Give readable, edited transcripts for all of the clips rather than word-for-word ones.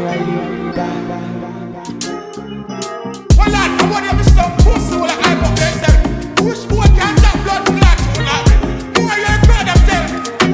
Well, lad, I want you to stop pussy with a hype up yourself. Push boy can't stop blood clot you like boy, you're proud of them.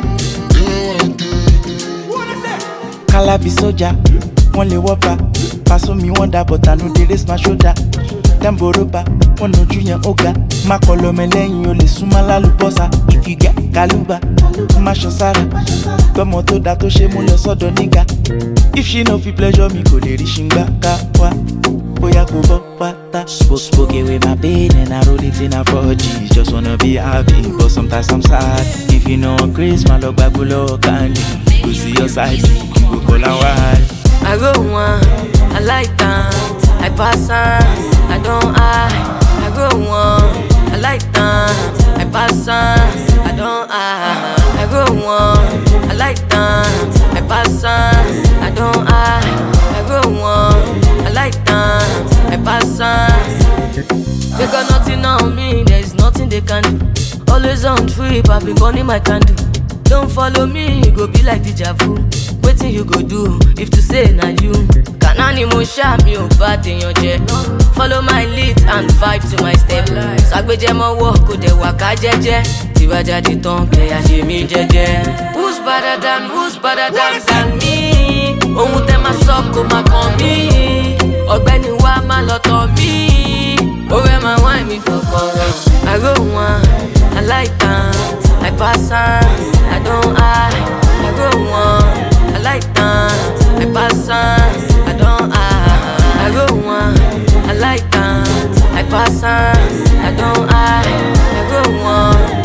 What is it? Calabi soldier, one lay whopper. Pass on me wonder, but I know they raise my shoulder. Them boroba, one no junior oga. Ma kolo melenyo le sumala luposa. If you get kaluba, ma shosara. But moto dato she mo lo sodo nigga. If she no fi pleasure me, go le rishinga kawa. Boya ko bopata. Spoke with my pain and I roll it in a 4G. Just wanna be happy, but sometimes I'm sad. If you know I'm crazy, my love bagulo candy. Go see your side, you go call and wide. I go one, I like that, I pass on, I don't I go one, I like that, I pass on, I don't I go one, I like that, I pass on, I don't I go one, I like that, I pass on. They got nothing on me, there's nothing they can do. Always on trip, I've been burning my candle. Don't follow me, you go be like deja vu. Waiting you go do, if to say na you. Kanani mo sha mi o bad in your jet. Follow my lead and vibe to my step. Sagbeje mo wo ko de waka jeje. Tí bá jáde tán kẹ́ ṣe mí jẹ́jẹ́. Who's better than me? Ohun tẹ́ máa sọ kò máa kàn mí. Ọ̀gbẹ́ni wa máa lọ tọ̀ mí. Ó fẹ́ máa wá mi fọkànrán. I go one, I like that, I pass on, I don't I go one, I like that, I pass on, I don't I go one, I like that, I pass on, I don't I go one.